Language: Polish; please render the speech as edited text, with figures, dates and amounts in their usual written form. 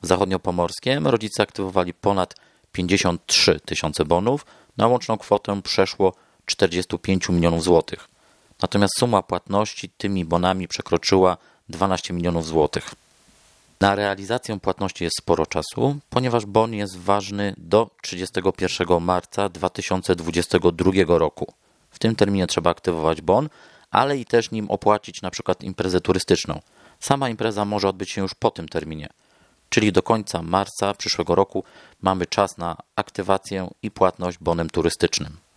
zachodniopomorskiem rodzice aktywowali ponad 53 tysiące bonów, na łączną kwotę przeszło 45 milionów złotych. Natomiast suma płatności tymi bonami przekroczyła 12 milionów złotych. Na realizację płatności jest sporo czasu, ponieważ bon jest ważny do 31 marca 2022 roku. W tym terminie trzeba aktywować bon, ale i też nim opłacić na przykład imprezę turystyczną. Sama impreza może odbyć się już po tym terminie, czyli do końca marca przyszłego roku mamy czas na aktywację i płatność bonem turystycznym.